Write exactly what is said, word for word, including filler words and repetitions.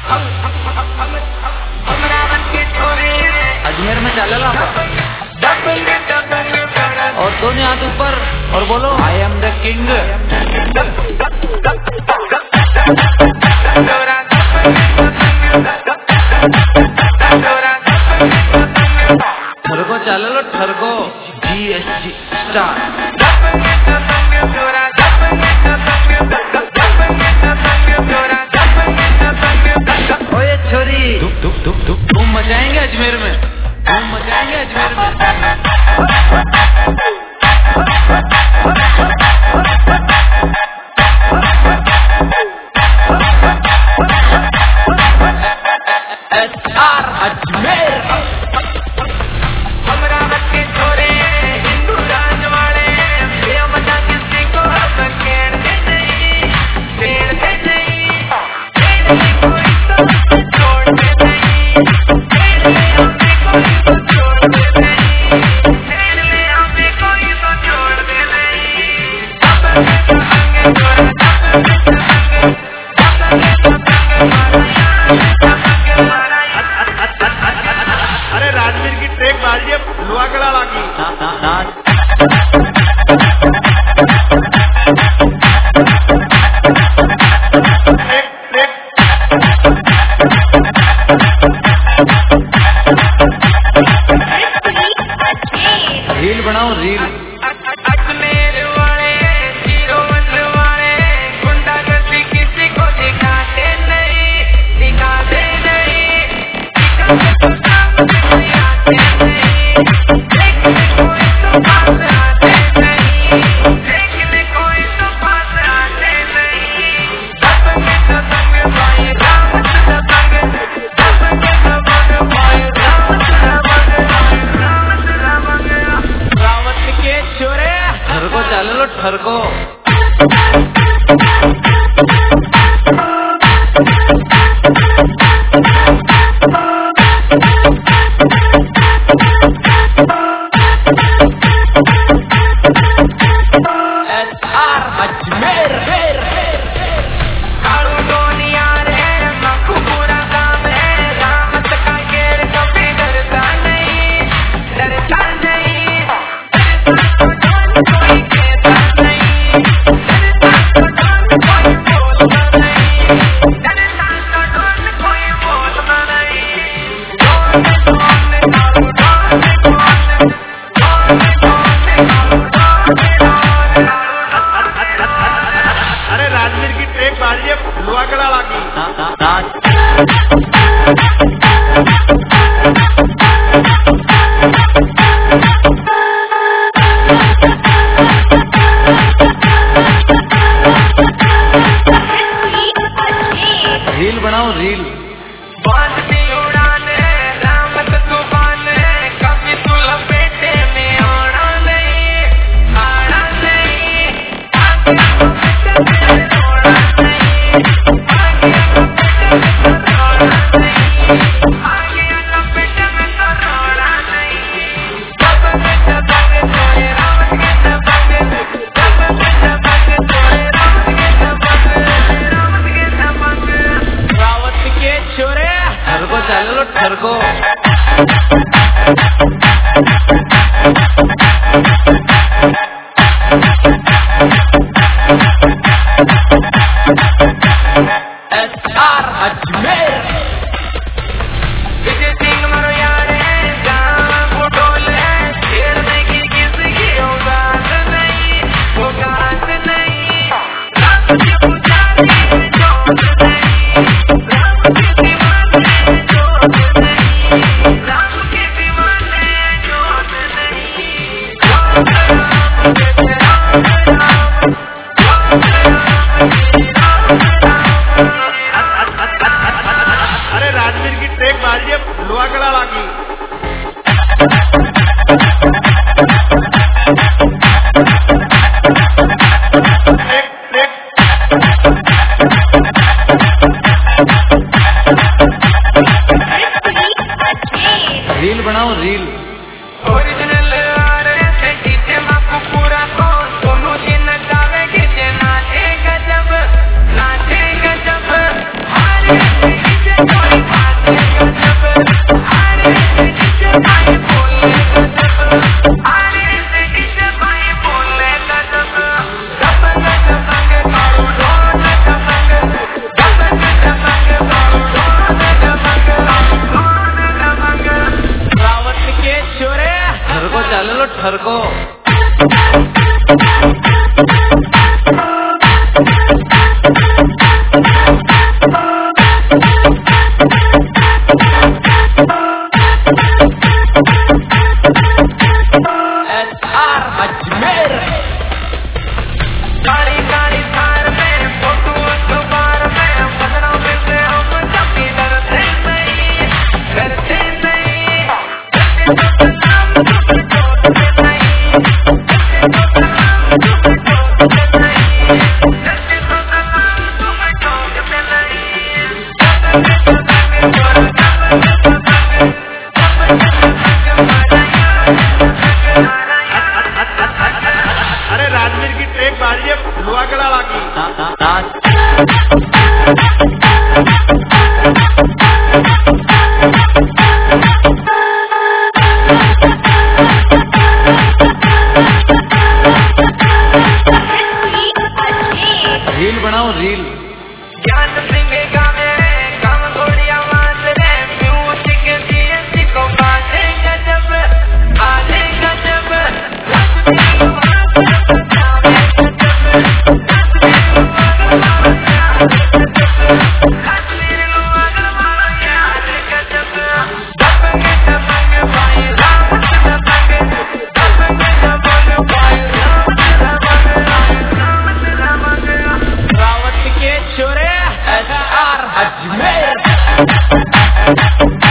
अजमेर में चल ला और दोनों हाथ ऊपर और बोलो आई एम द किंग। ठरको चल लो ठरको जी एस जी स्टार। ओए छोरी धूप धूप धूप धूप धूम मचाएंगे अजमेर में, धूम मचाएंगे अजमेर में। एस आर अजमेर रील बनाओ रील। अजमेर वाले जीरो वन वाले गुंडा गर्दी किसी को दिखाते नहीं, दिखाते नहीं, दिखाते तो सामने आते नहीं, देखने कोई तो पास आते नहीं, देखने कोई तो पास आते नहीं। दबंगे दबंगे भाई रावत दबंगे, दबंगे दबंगे भाई रावत दबंगे, रावत के छोरे ठरको चल लो ठरको। एस आर अजमेर कालू दुनिया रे मक्खू पूरा काम है, रामत का गेर कभी डरता नहीं, डरता नहीं, कोई कहता नहीं, कोई बोलता नहीं, डरता तो कोई बोलता नहीं। अरे राजवीर की ट्रेक मारिए लुआकड़ा लागी। रील बनाओ रील। बांध दी उड़ान रामत तूफान, कभी तू लपेटे में आना नहीं, आना नहीं, आगे लपेटे में रोना नहीं, आगे लपेटे में रोना नहीं, आगे लपेटे में रोना नहीं। दबंगे दबंगे तोरे रावत के दबंगे, दबंगे दबंगे तोरे रावत के दबंगे, रावत के दबंगे, रावत के छोरे ठरको चल लो ठरको। एस आर अजमेर विजय सिंह मरो यार है, जहाँ वो डोल है, छेड़ने की किसी की औकात नहीं, औकात नहीं, राम की पुजारी जोत नहीं, राम के दीवाने जोत नहीं, राम के दीवाने जोत नहीं, जोत राम जैसे राम राम, जोत राम जैसे राम राम। अजमेर।